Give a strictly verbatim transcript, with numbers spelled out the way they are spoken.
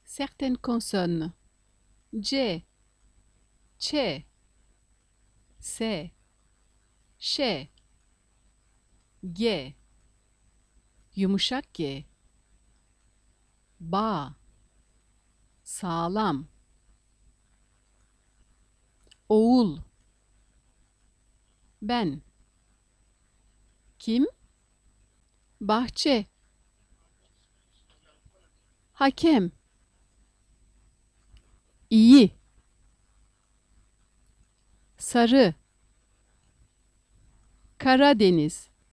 Certaines consonnes. C, Ç, S, Ş, G, yumuşak G, Ba, sağlam, oğul, ben, kim, bahçe, hakem, iyi, sarı, Karadeniz,